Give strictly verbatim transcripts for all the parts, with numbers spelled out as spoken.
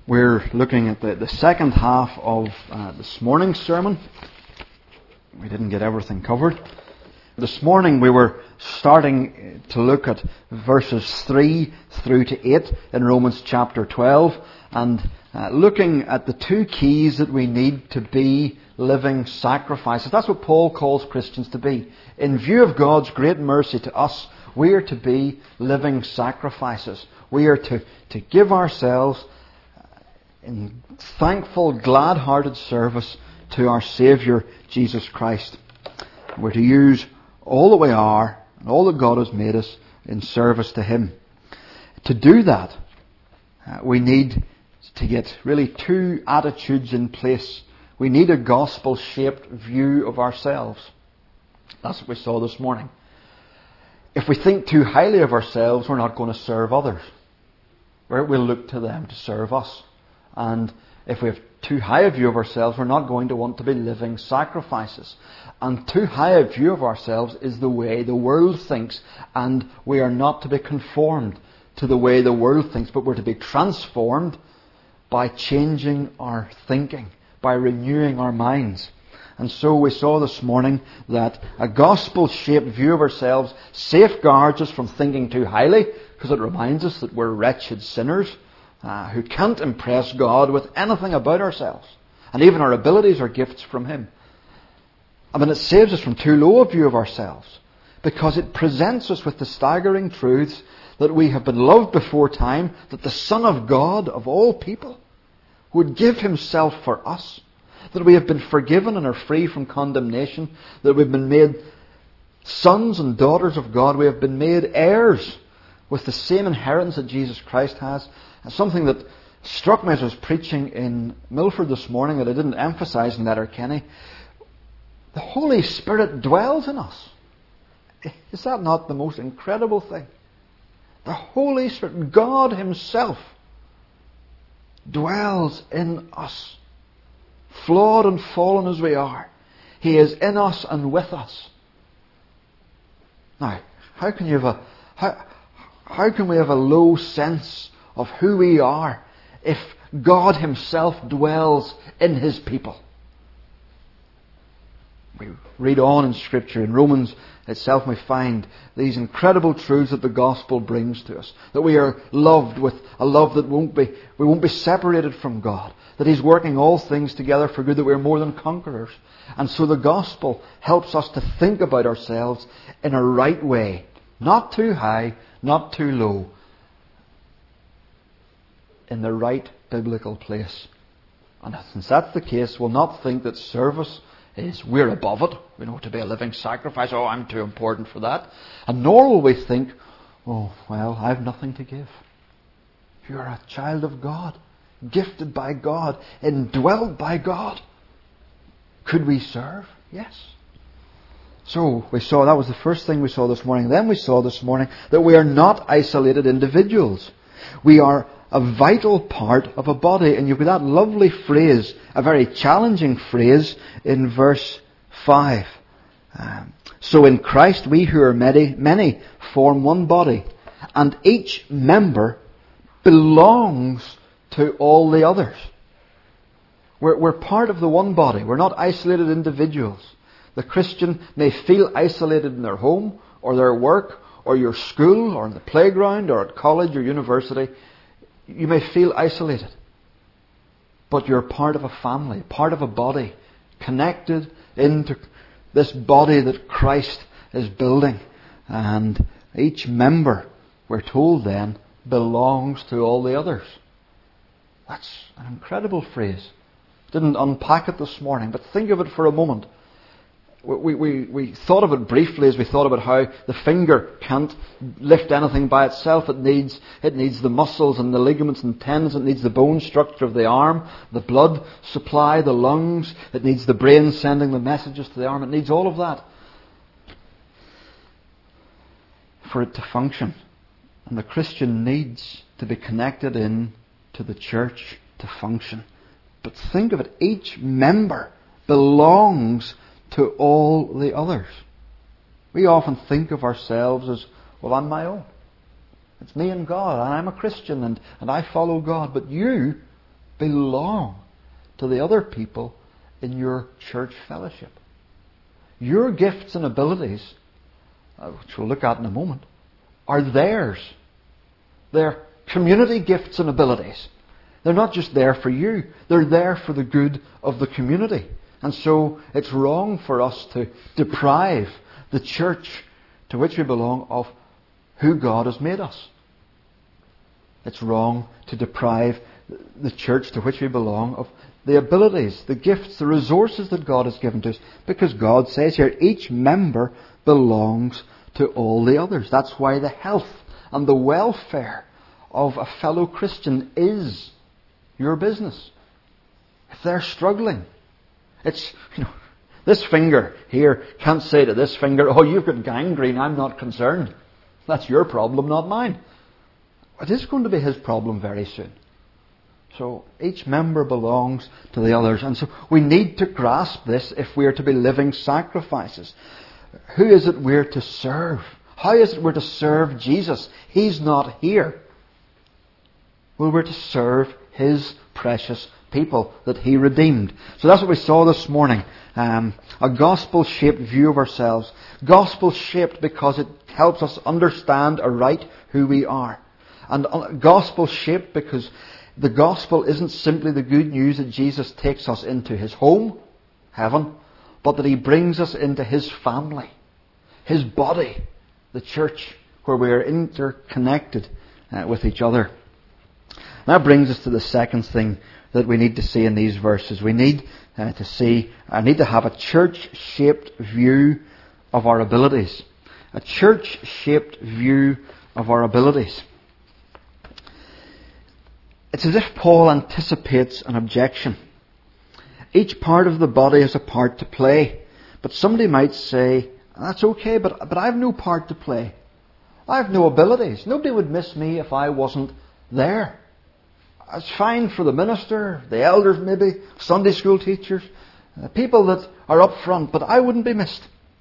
We're looking at the, the second half of uh, this morning's sermon. We didn't get everything covered. This morning we were starting to look at verses three through to eight in Romans chapter twelve, and uh, looking at the two keys that we need to be living sacrifices. That's what Paul calls Christians to be. In view of God's great mercy to us, we are to be living sacrifices. We are to, to give ourselves in thankful, glad-hearted service to our Saviour, Jesus Christ. We're to use all that we are and all that God has made us in service to Him. To do that, uh, we need to get really two attitudes in place. We need a gospel-shaped view of ourselves. That's what we saw this morning. If we think too highly of ourselves, we're not going to serve others. We'll look to them to serve us. And if we have too high a view of ourselves, we're not going to want to be living sacrifices. And too high a view of ourselves is the way the world thinks. And we are not to be conformed to the way the world thinks, but we're to be transformed by changing our thinking, by renewing our minds. And so we saw this morning that a gospel-shaped view of ourselves safeguards us from thinking too highly, because it reminds us that we're wretched sinners uh, who can't impress God with anything about ourselves. And even our abilities are gifts from Him. I mean, it saves us from too low a view of ourselves, because it presents us with the staggering truths that we have been loved before time, that the Son of God, of all people, would give Himself for us, that we have been forgiven and are free from condemnation, that we've been made sons and daughters of God, we have been made heirs with the same inheritance that Jesus Christ has. And something that struck me as I was preaching in Milford this morning that I didn't emphasise in Letterkenny, the Holy Spirit dwells in us. Is that not the most incredible thing? The Holy Spirit, God Himself, dwells in us. Flawed and fallen as we are, He is in us and with us. Now, how can you have a how, how can we have a low sense of who we are if God Himself dwells in His people? We read on in Scripture, in Romans itself, we find these incredible truths that the gospel brings to us. That we are loved with a love that won't be, we won't be separated from God. That He's working all things together for good, that we're more than conquerors. And so the gospel helps us to think about ourselves in a right way. Not too high, not too low. In the right biblical place. And since that's the case, we'll not think that service is we're above it. We know to be a living sacrifice. Oh, I'm too important for that. And nor will we think, oh, well, I've nothing to give. You're a child of God, gifted by God, indwelled by God. Could we serve? Yes. So we saw, that was the first thing we saw this morning. Then we saw this morning that we are not isolated individuals. We are a vital part of a body. And you've got that lovely phrase, a very challenging phrase in verse five. Um, so in Christ we who are many, many form one body, and each member belongs to all the others. We're, we're part of the one body. We're not isolated individuals. The Christian may feel isolated in their home, or their work, or your school, or in the playground, or at college or university. You may feel isolated, but you're part of a family, part of a body, connected into this body that Christ is building. And each member, we're told then, belongs to all the others. That's an incredible phrase. Didn't unpack it this morning, but think of it for a moment. We, we, we thought of it briefly as we thought about how the finger can't lift anything by itself. It needs, it needs the muscles and the ligaments and tendons. It needs the bone structure of the arm, the blood supply, the lungs. It needs the brain sending the messages to the arm. It needs all of that for it to function. And the Christian needs to be connected in to the church to function. But think of it, each member belongs to all the others. We often think of ourselves as, well, I'm my own. It's me and God, and I'm a Christian, and, and I follow God. But you belong to the other people in your church fellowship. Your gifts and abilities, which we'll look at in a moment, are theirs. They're community gifts and abilities. They're not just there for you. They're there for the good of the community. And so it's wrong for us to deprive the church to which we belong of who God has made us. It's wrong to deprive the church to which we belong of the abilities, the gifts, the resources that God has given to us. Because God says here, each member belongs to all the others. That's why the health and the welfare of a fellow Christian is your business. If they're struggling, it's, you know, this finger here can't say to this finger, oh, you've got gangrene, I'm not concerned. That's your problem, not mine. It is going to be his problem very soon. So each member belongs to the others. And so we need to grasp this if we are to be living sacrifices. Who is it we're to serve? How is it we're to serve Jesus? He's not here. Well, we're to serve His precious people that He redeemed. So that's what we saw this morning. Um, a gospel-shaped view of ourselves. Gospel-shaped because it helps us understand aright who we are. And gospel-shaped because the gospel isn't simply the good news that Jesus takes us into His home, heaven, but that He brings us into His family, His body, the church, where we are interconnected uh, with each other. That brings us to the second thing that we need to see in these verses. We need uh, to see, I need to have a church-shaped view of our abilities. A church-shaped view of our abilities. It's as if Paul anticipates an objection. Each part of the body has a part to play. But somebody might say, that's okay, but, but I have no part to play. I have no abilities. Nobody would miss me if I wasn't there. It's fine for the minister, the elders maybe, Sunday school teachers, uh, people that are up front, but I wouldn't be missed.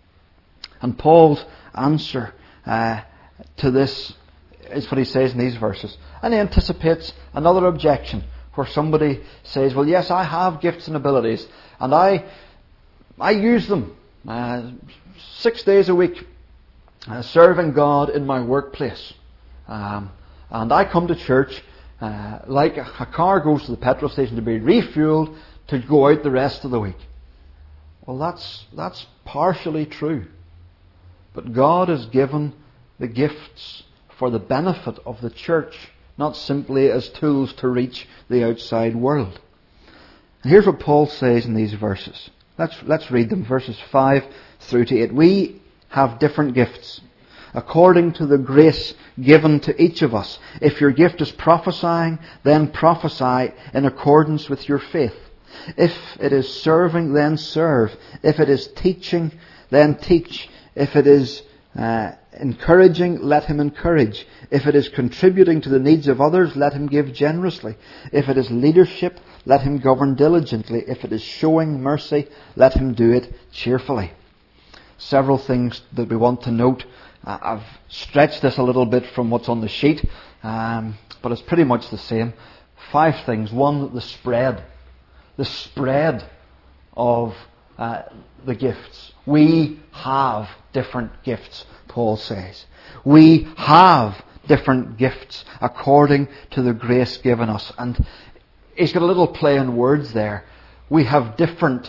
And Paul's answer uh, to this is what he says in these verses. And he anticipates another objection where somebody says, well, yes, I have gifts and abilities, and I I use them uh, six days a week, uh, serving God in my workplace. Um, and I come to church uh, like a, a car goes to the petrol station to be refueled to go out the rest of the week. Well, that's that's partially true. But God has given the gifts for the benefit of the church, not simply as tools to reach the outside world. And here's what Paul says in these verses. Let's, let's read them, verses five through to eight. We have different gifts, according to the grace given to each of us. If your gift is prophesying, then prophesy in accordance with your faith. If it is serving, then serve. If it is teaching, then teach. If it is uh, encouraging, let him encourage. If it is contributing to the needs of others, let him give generously. If it is leadership, let him govern diligently. If it is showing mercy, let him do it cheerfully. Several things that we want to note. Uh, I've stretched this a little bit from what's on the sheet, um, but it's pretty much the same. Five things. One, the spread. The spread of uh, the gifts. We have different gifts, Paul says. We have different gifts according to the grace given us. And he's got a little play on words there. We have different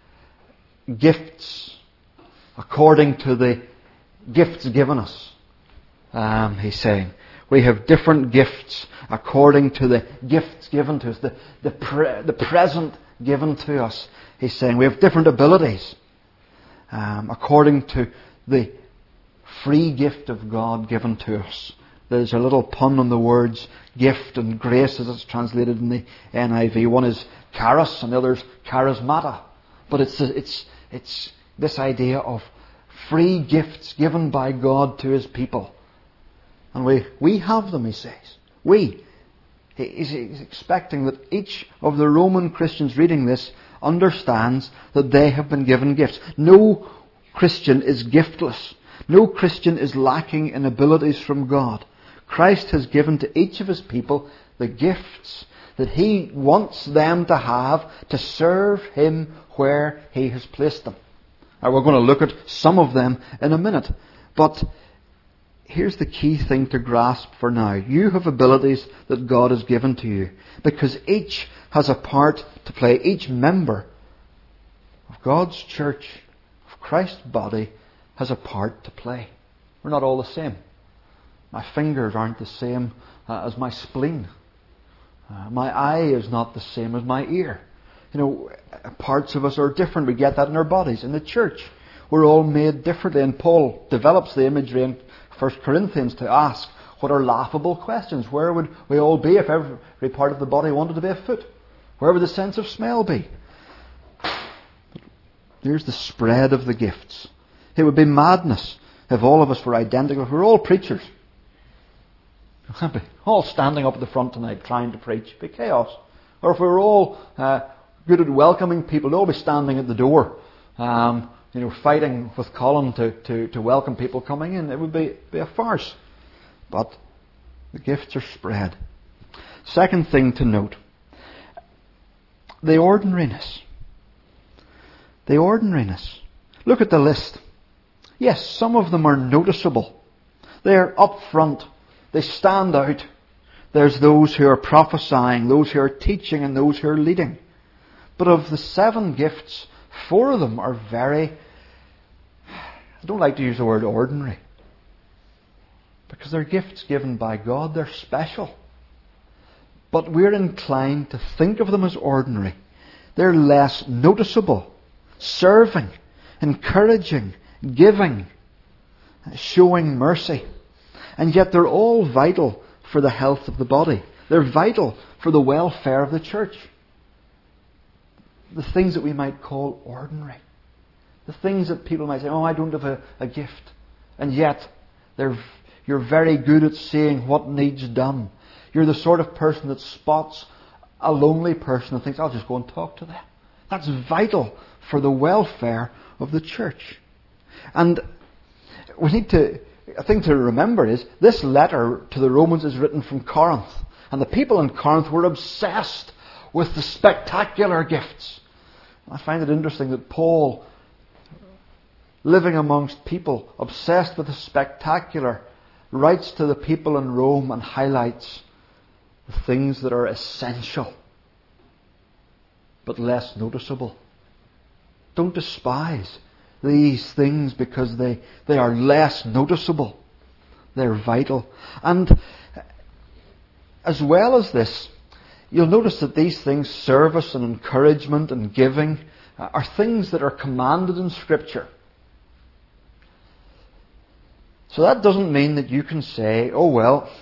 gifts according to the gifts given us. Um, he's saying we have different gifts according to the gifts given to us, the the, pre- the present given to us. He's saying we have different abilities um, according to the free gift of God given to us. There's a little pun on the words gift and grace as it's translated in the N I V. One is charis and the other is charismata. But it's it's it's this idea of free gifts given by God to His people. And we, we have them, he says. We. He's, he's expecting that each of the Roman Christians reading this understands that they have been given gifts. No Christian is giftless. No Christian is lacking in abilities from God. Christ has given to each of His people the gifts that He wants them to have to serve Him where He has placed them. Now, we're going to look at some of them in a minute. But here's the key thing to grasp for now. You have abilities that God has given to you, because each has a part to play. Each member of God's church, of Christ's body, has a part to play. We're not all the same. My fingers aren't the same uh, as my spleen. Uh, my eye is not the same as my ear. You know, parts of us are different. We get that in our bodies. In the church, we're all made differently. And Paul develops the imagery in First Corinthians to ask what are laughable questions. Where would we all be if every part of the body wanted to be a foot? Where would the sense of smell be? Here's the spread of the gifts. It would be madness if all of us were identical. We're all preachers. All standing up at the front tonight trying to preach. It'd be chaos. Or if we were all uh, good at welcoming people, they'll all be standing at the door, um, you know, fighting with Colin to, to, to welcome people coming in. It would be, be a farce. But the gifts are spread. Second thing to note, the ordinariness. The ordinariness. Look at the list. Yes, some of them are noticeable. They're up front. They stand out. There's those who are prophesying, those who are teaching, and those who are leading. But of the seven gifts, four of them are very, I don't like to use the word ordinary, because they're gifts given by God. They're special. But we're inclined to think of them as ordinary. They're less noticeable. Serving, encouraging, giving, showing mercy. And yet they're all vital for the health of the body. They're vital for the welfare of the church. The things that we might call ordinary. The things that people might say, oh, I don't have a, a gift. And yet, they're, you're very good at seeing what needs done. You're the sort of person that spots a lonely person and thinks, I'll just go and talk to them. That's vital for the welfare of the church. And we need to, a thing to remember is, this letter to the Romans is written from Corinth. And the people in Corinth were obsessed with the spectacular gifts. I find it interesting that Paul, living amongst people obsessed with the spectacular, writes to the people in Rome and highlights the things that are essential, but less noticeable. Don't despise these things because they, they are less noticeable. They're vital. And as well as this, you'll notice that these things, service and encouragement and giving, are things that are commanded in Scripture. So that doesn't mean that you can say, oh well,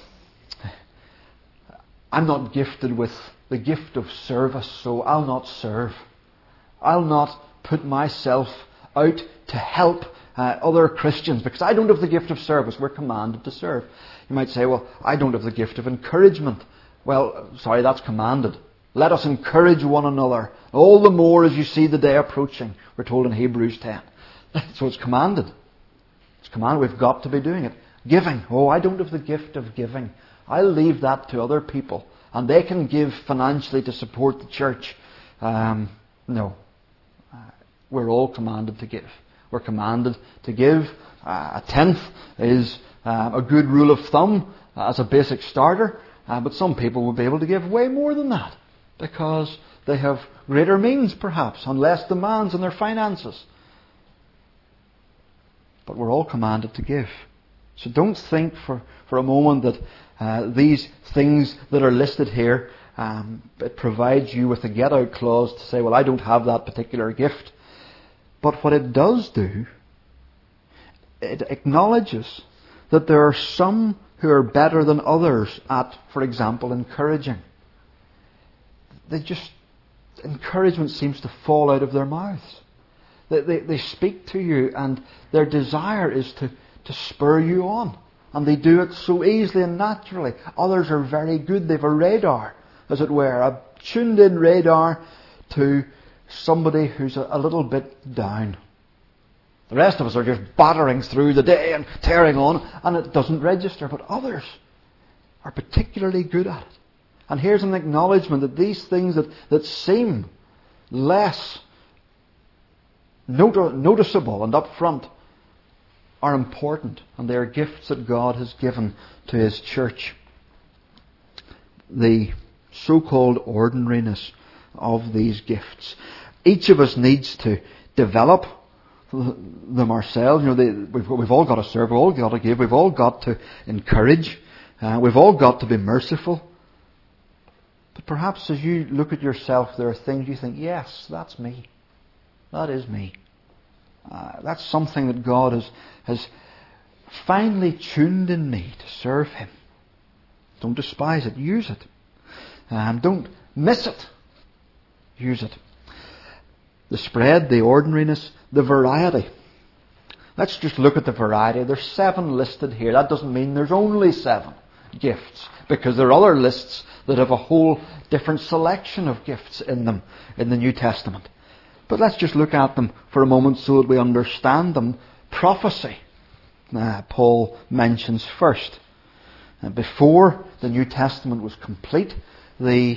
I'm not gifted with the gift of service, so I'll not serve. I'll not put myself out to help uh, other Christians because I don't have the gift of service. We're commanded to serve. You might say, well, I don't have the gift of encouragement. Well, sorry, that's commanded. Let us encourage one another, all the more as you see the day approaching. We're told in Hebrews ten. So it's commanded. It's commanded. We've got to be doing it. Giving. Oh, I don't have the gift of giving. I'll leave that to other people. And they can give financially to support the church. Um, no. Uh, we're all commanded to give. We're commanded to give. Uh, a tenth is uh, a good rule of thumb uh, as a basic starter. Uh, but some people will be able to give way more than that because they have greater means, perhaps, and less demands on their finances. But we're all commanded to give. So don't think for, for a moment that uh, these things that are listed here, um, it provides you with a get-out clause to say, well, I don't have that particular gift. But what it does do, it acknowledges that there are some who are better than others at, for example, encouraging. They just, encouragement seems to fall out of their mouths. They, they, they speak to you and their desire is to, to spur you on. And they do it so easily and naturally. Others are very good. They have a radar, as it were, a tuned-in radar to somebody who's a, a little bit down. The rest of us are just battering through the day and tearing on, and it doesn't register. But others are particularly good at it. And here's an acknowledgement that these things that, that seem less not- noticeable and up front are important, and they are gifts that God has given to His church. The so-called ordinariness of these gifts. Each of us needs to develop them ourselves. You know, they, we've, we've all got to serve, we've all got to give, we've all got to encourage, uh, we've all got to be merciful. But perhaps as you look at yourself, there are things you think, yes, that's me. That is me. Uh, that's something that God has, has finely tuned in me to serve Him. Don't despise it. Use it. Um, don't miss it. Use it. The spread, the ordinariness, the variety. Let's just look at the variety. There's seven listed here. That doesn't mean there's only seven gifts, because there are other lists that have a whole different selection of gifts in them in the New Testament. But let's just look at them for a moment so that we understand them. Prophecy, uh, Paul mentions first. Uh, before the New Testament was complete, the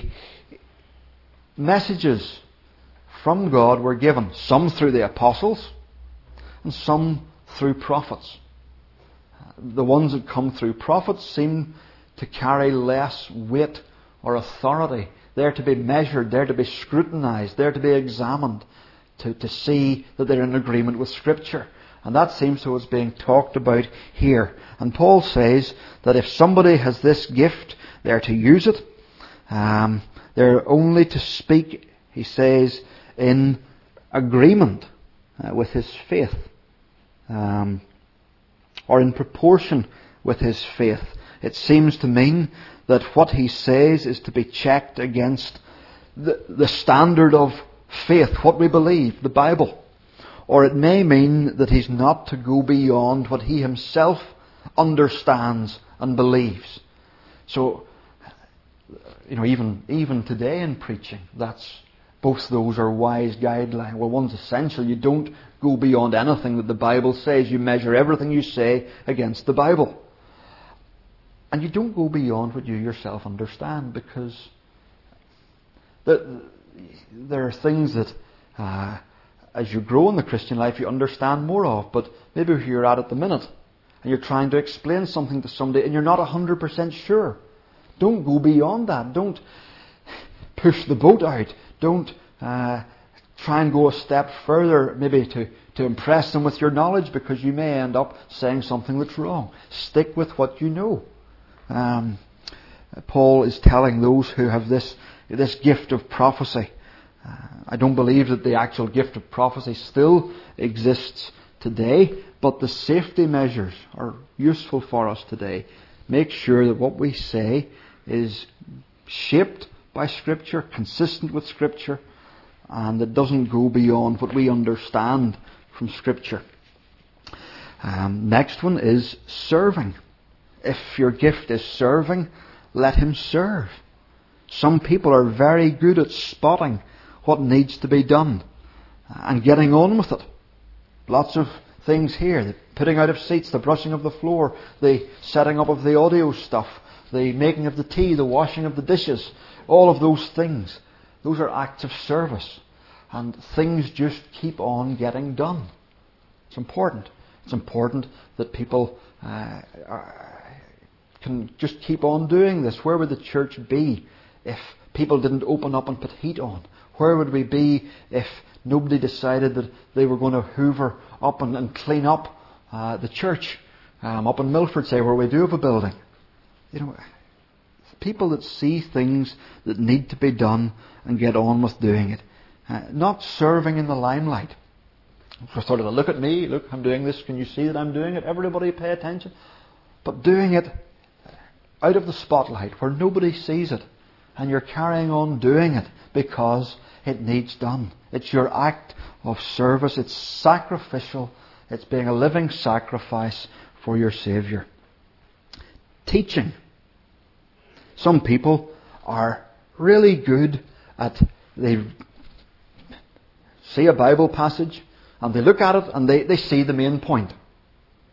messages from God were given, some through the apostles and some through prophets. The ones that come through prophets seem to carry less weight or authority. They're to be measured, they're to be scrutinized, they're to be examined to, to see that they're in agreement with Scripture. And that seems to what's being talked about here. And Paul says that if somebody has this gift, they're to use it. Um, they're only to speak, he says, in agreement uh, with his faith. Um, or in proportion with his faith. It seems to mean that what he says is to be checked against the, the standard of faith, what we believe, the Bible. Or it may mean that he's not to go beyond what he himself understands and believes. So, you know, even even today in preaching, that's both those are wise guidelines. Well, one's essential. You don't go beyond anything that the Bible says. You measure everything you say against the Bible. And you don't go beyond what you yourself understand, because the, there are things that uh, as you grow in the Christian life you understand more of. But maybe if you're at it the minute and you're trying to explain something to somebody and you're not one hundred percent sure, don't go beyond that. Don't push the boat out. Don't uh, try and go a step further, maybe to, to impress them with your knowledge, because you may end up saying something that's wrong. Stick with what you know. Um, Paul is telling those who have this this gift of prophecy. Uh, I don't believe that the actual gift of prophecy still exists today, but the safety measures are useful for us today. Make sure that what we say is shaped by Scripture, consistent with Scripture, and it doesn't go beyond what we understand from Scripture. Um, next one is serving. If your gift is serving, let him serve. Some people are very good at spotting what needs to be done and getting on with it. Lots of things here. The putting out of seats, the brushing of the floor, the setting up of the audio stuff, the making of the tea, the washing of the dishes. All of those things. Those are acts of service. And things just keep on getting done. It's important. It's important that people uh, are, can just keep on doing this. Where would the church be if people didn't open up and put heat on? Where would we be if nobody decided that they were going to hoover up and, and clean up uh, the church um, up in Milford, say, where we do have a building? You know, people that see things that need to be done and get on with doing it. Uh, not serving in the limelight. For sort of a look at me, look, I'm doing this, can you see that I'm doing it? Everybody pay attention. But doing it out of the spotlight where nobody sees it, and you're carrying on doing it because it needs done. It's your act of service. It's sacrificial. It's being a living sacrifice for your Saviour. Teaching. Some people are really good at, they see a Bible passage and they look at it and they, they see the main point.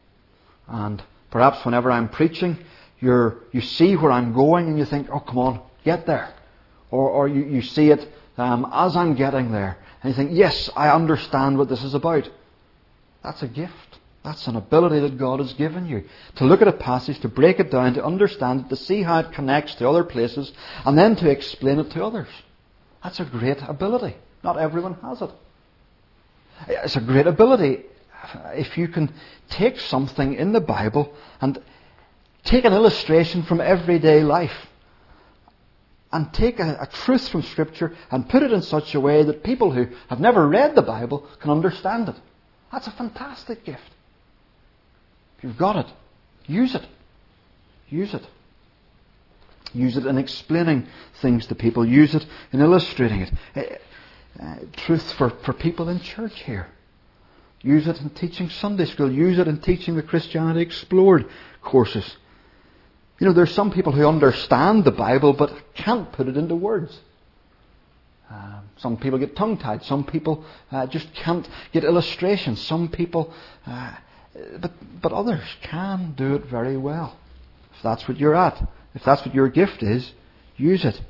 And perhaps whenever I'm preaching, You're, you see where I'm going and you think, oh, come on, get there. Or, or you, you see it um, as I'm getting there. And you think, yes, I understand what this is about. That's a gift. That's an ability that God has given you. To look at a passage, to break it down, to understand it, to see how it connects to other places, and then to explain it to others. That's a great ability. Not everyone has it. It's a great ability if you can take something in the Bible and take an illustration from everyday life and take a, a truth from Scripture and put it in such a way that people who have never read the Bible can understand it. That's a fantastic gift. If you've got it, use it. Use it. Use it in explaining things to people. Use it in illustrating it. Uh, uh, truth for, for people in church here. Use it in teaching Sunday school. Use it in teaching the Christianity Explored courses. You know, there's some people who understand the Bible but can't put it into words. Uh, some people get tongue-tied. Some people uh, just can't get illustrations. Some people, uh, but but others can do it very well. If that's what you're at, if that's what your gift is, use it.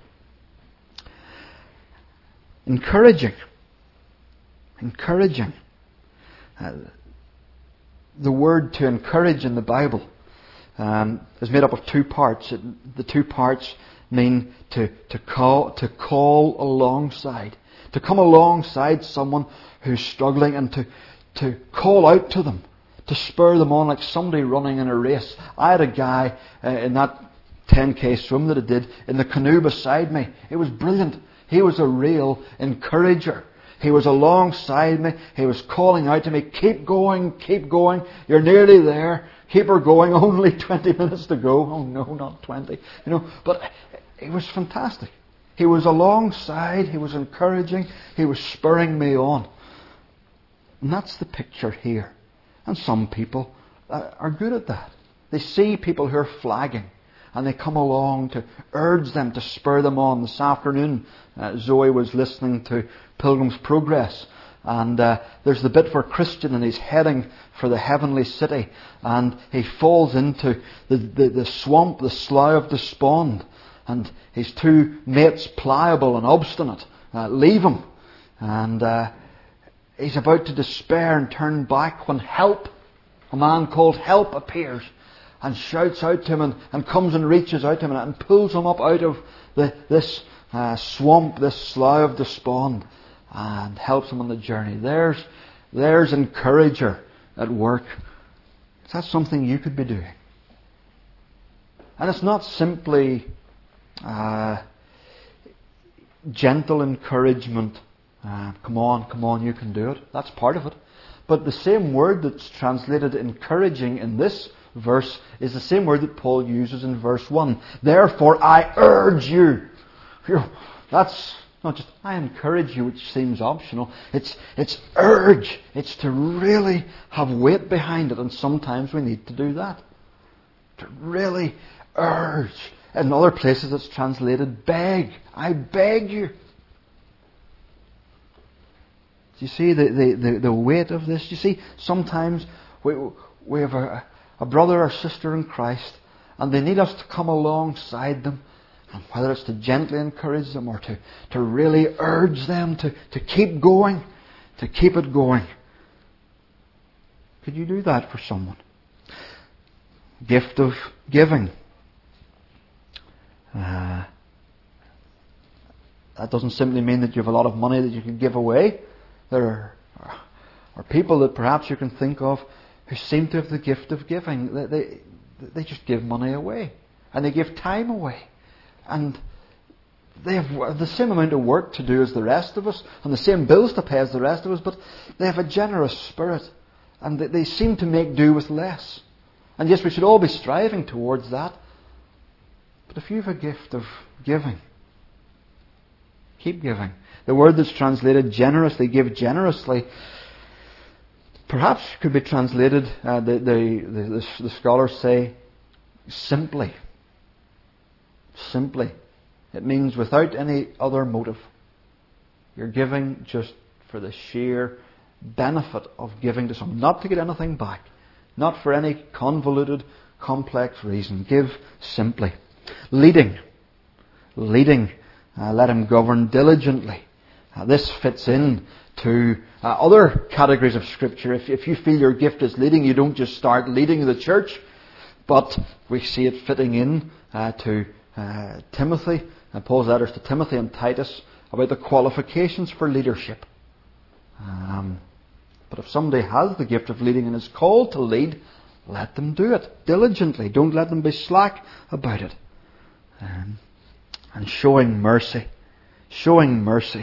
Encouraging. Encouraging. Uh, the word to encourage in the Bible um, is made up of two parts. It, the two parts mean to, to call to call alongside. To come alongside someone who's struggling and to, to call out to them. To spur them on like somebody running in a race. I had a guy uh, in that ten K swim that I did in the canoe beside me. It was brilliant. He was a real encourager. He was alongside me. He was calling out to me, keep going, keep going. You're nearly there. Keep her going. Only twenty minutes to go. Oh no, not twenty. You know, but it was fantastic. He was alongside. He was encouraging. He was spurring me on. And that's the picture here. And some people uh, are good at that. They see people who are flagging and they come along to urge them, to spur them on. This afternoon, uh, Zoe was listening to Pilgrim's Progress. And uh, there's the bit where Christian and he's heading for the heavenly city. And he falls into the, the, the swamp, the Slough of Despond. And his two mates, Pliable and Obstinate, uh, leave him. And uh, he's about to despair and turn back when Help, a man called Help, appears. And shouts out to him and, and comes and reaches out to him and, and pulls him up out of the, this uh, swamp, this Slough of Despond, and helps him on the journey. There's, there's encourager at work. Is that something you could be doing? And it's not simply uh, gentle encouragement. Uh, come on, come on, you can do it. That's part of it. But the same word that's translated encouraging in this verse is the same word that Paul uses in verse one. Therefore I urge you. That's not just I encourage you, which seems optional. It's it's urge. It's to really have weight behind it. And sometimes we need to do that. To really urge. In other places it's translated beg. I beg you. Do you see the, the, the, the weight of this? You see, sometimes we we have a a brother or sister in Christ, and they need us to come alongside them, and whether it's to gently encourage them or to, to really urge them to, to keep going, to keep it going. Could you do that for someone? Gift of giving. Uh, that doesn't simply mean that you have a lot of money that you can give away. There are, are people that perhaps you can think of who seem to have the gift of giving. They, they, they just give money away. And they give time away. And they have the same amount of work to do as the rest of us, and the same bills to pay as the rest of us, but they have a generous spirit. And they, they seem to make do with less. And yes, we should all be striving towards that. But if you have a gift of giving, keep giving. The word that's translated generously, give generously, perhaps could be translated, uh, the, the, the, the scholars say, simply. Simply. It means without any other motive. You're giving just for the sheer benefit of giving to someone. Not to get anything back. Not for any convoluted, complex reason. Give simply. Leading. leading. Uh, let him govern diligently. Uh, this fits in to uh, other categories of Scripture. If, if you feel your gift is leading, you don't just start leading the church. But we see it fitting in uh, to uh, Timothy, and Paul's letters to Timothy and Titus about the qualifications for leadership. Um, but if somebody has the gift of leading and is called to lead, let them do it diligently. Don't let them be slack about it. Um, and showing mercy. Showing mercy.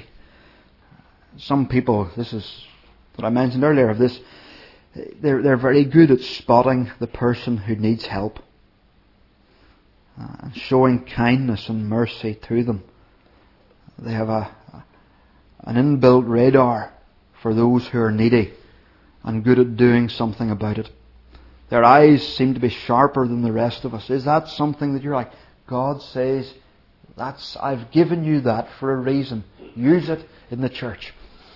Some people, this is what I mentioned earlier of this, they're, they're very good at spotting the person who needs help. Uh, and showing kindness and mercy to them. They have a, an inbuilt radar for those who are needy and good at doing something about it. Their eyes seem to be sharper than the rest of us. Is that something that you're like, God says, that's I've given you that for a reason. Use it in the church.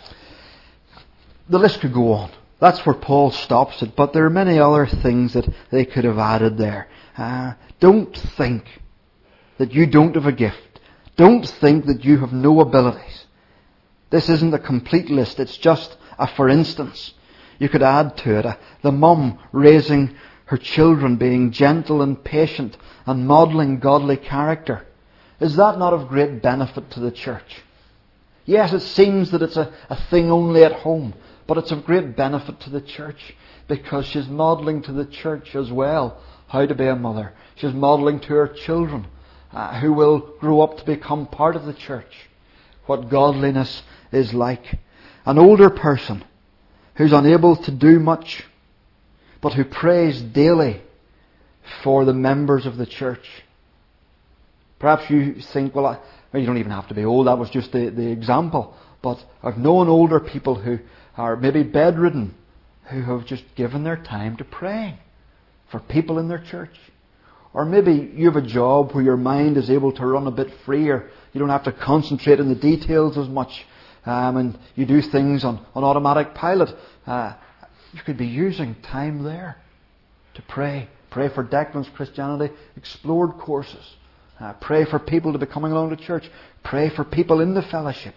The list could go on. That's where Paul stops it. But there are many other things that they could have added there. Uh, don't think that you don't have a gift. Don't think that you have no abilities. This isn't a complete list. It's just a for instance. You could add to it uh, the mum raising her children, being gentle and patient and modelling godly character. Is that not of great benefit to the church? Yes, it seems that it's a, a thing only at home, but it's of great benefit to the church because she's modelling to the church as well how to be a mother. She's modelling to her children uh, who will grow up to become part of the church what godliness is like. An older person who's unable to do much but who prays daily for the members of the church. Perhaps you think, well, I, well, you don't even have to be old. That was just the, the example. But I've known older people who are maybe bedridden who have just given their time to praying for people in their church. Or maybe you have a job where your mind is able to run a bit freer. You don't have to concentrate on the details as much. Um, and you do things on, on automatic pilot. Uh, you could be using time there to pray. Pray for Declan's Christianity Explored courses. Uh, pray for people to be coming along to church. Pray for people in the fellowship.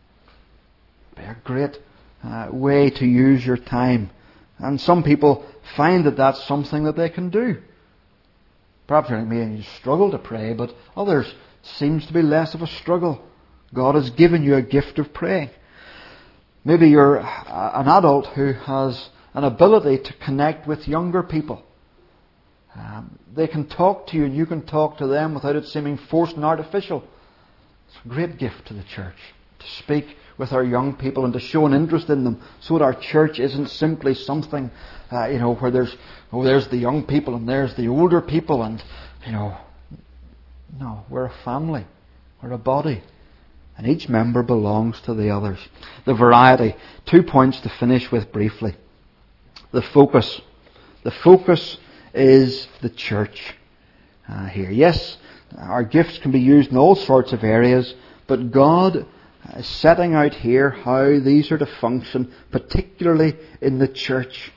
Be a great uh, way to use your time. And some people find that that's something that they can do. Perhaps you're like me and you struggle to pray, but others seems to be less of a struggle. God has given you a gift of praying. Maybe you're an adult who has an ability to connect with younger people. Um, they can talk to you and you can talk to them without it seeming forced and artificial. It's a great gift to the church to speak with our young people and to show an interest in them, so that our church isn't simply something, uh, you know, where there's oh, there's the young people and there's the older people, and you know, no, we're a family, we're a body, and each member belongs to the others. The variety. Two points to finish with briefly. The focus. The focus is the church uh, here. Yes, our gifts can be used in all sorts of areas, but God is setting out here how these are to function, particularly in the church.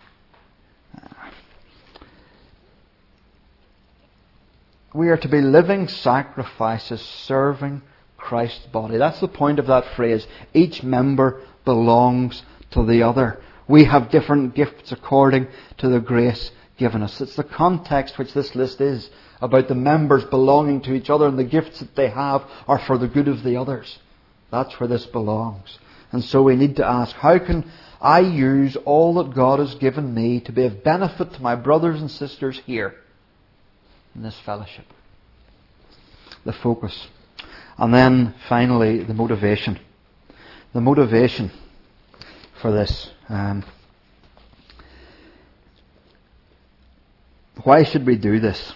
We are to be living sacrifices serving Christ's body. That's the point of that phrase. Each member belongs to the other. We have different gifts according to the grace given us. It's the context which this list is about the members belonging to each other, and the gifts that they have are for the good of the others. That's where this belongs. And so we need to ask, how can I use all that God has given me to be of benefit to my brothers and sisters here in this fellowship? The focus. And then finally, the motivation. The motivation for this. Um, why should we do this?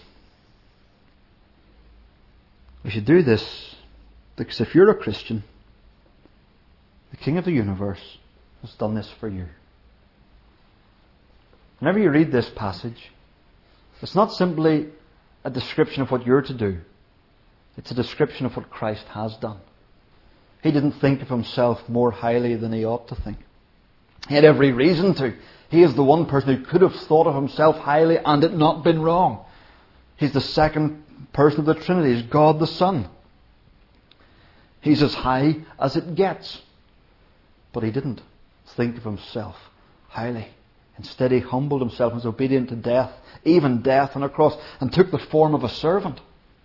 We should do this because if you're a Christian, the King of the universe has done this for you. Whenever you read this passage, it's not simply a description of what you're to do. It's a description of what Christ has done. He didn't think of himself more highly than he ought to think. He had every reason to. He is the one person who could have thought of himself highly and it not been wrong. He's the second person of the Trinity. He's God the Son. He's as high as it gets. But He didn't think of Himself highly. Instead, He humbled Himself and was obedient to death, even death on a cross, and took the form of a servant.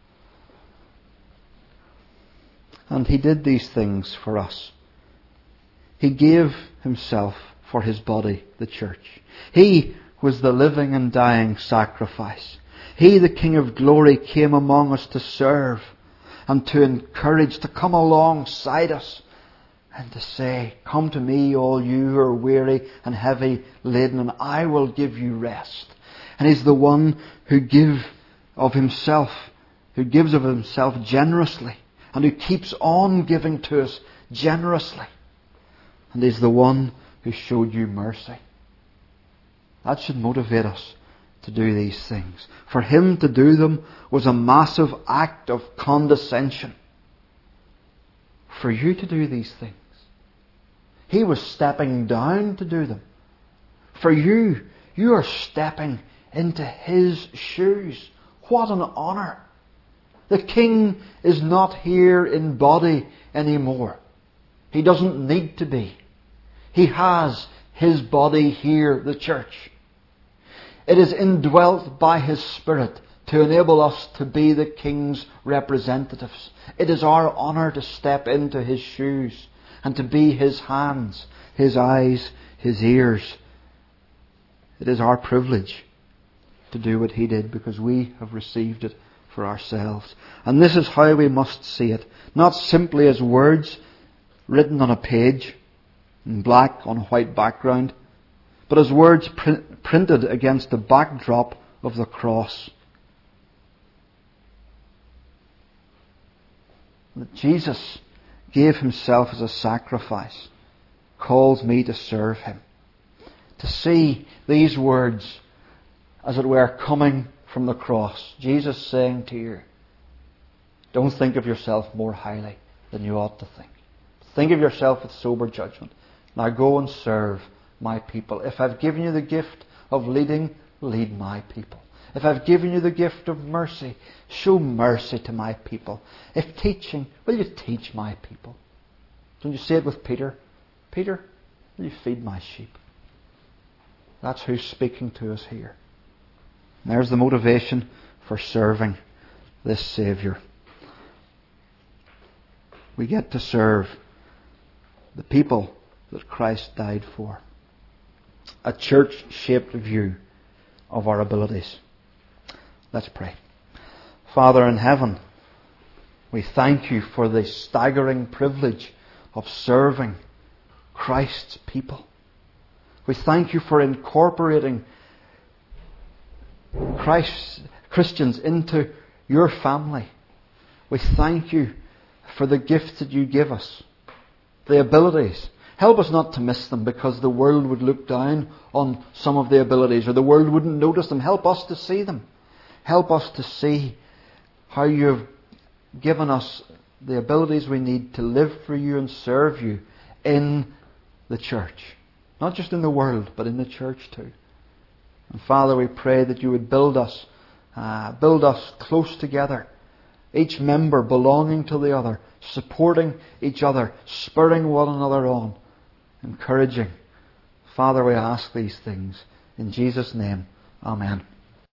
And He did these things for us. He gave Himself for His body, the church. He was the living and dying sacrifice. He, the King of glory, came among us to serve and to encourage, to come alongside us and to say, "Come to me, all you who are weary and heavy laden, and I will give you rest." And He's the one who give of Himself, who gives of Himself generously, and who keeps on giving to us generously. And He's the one who showed you mercy. That should motivate us to do these things. For Him to do them was a massive act of condescension. For you to do these things, He was stepping down to do them. For you, you are stepping into His shoes. What an honour! The King is not here in body anymore. He doesn't need to be. He has His body here, the church. It is indwelt by His Spirit to enable us to be the King's representatives. It is our honour to step into His shoes and to be His hands, His eyes, His ears. It is our privilege to do what He did because we have received it for ourselves. And this is how we must see it. Not simply as words written on a page in black on a white background, but as words pr- printed against the backdrop of the cross. That Jesus gave Himself as a sacrifice calls me to serve Him. To see these words, as it were, coming from the cross. Jesus saying to you, don't think of yourself more highly than you ought to think. Think of yourself with sober judgment. Now go and serve my people. If I've given you the gift of leading, lead my people. If I've given you the gift of mercy, show mercy to my people. If teaching, will you teach my people? Don't you say it with Peter? Peter, will you feed my sheep? That's who's speaking to us here. And there's the motivation for serving this Saviour. We get to serve the people that Christ died for. A church-shaped view of our abilities. Let's pray. Father in heaven, we thank You for the staggering privilege of serving Christ's people. We thank You for incorporating Christ's Christians into Your family. We thank You for the gifts that You give us, the abilities. Help us not to miss them because the world would look down on some of the abilities or the world wouldn't notice them. Help us to see them. Help us to see how You have given us the abilities we need to live for You and serve You in the church. Not just in the world, but in the church too. And Father, we pray that You would build us, uh, build us close together. Each member belonging to the other, supporting each other, spurring one another on, encouraging. Father, we ask these things in Jesus' name. Amen.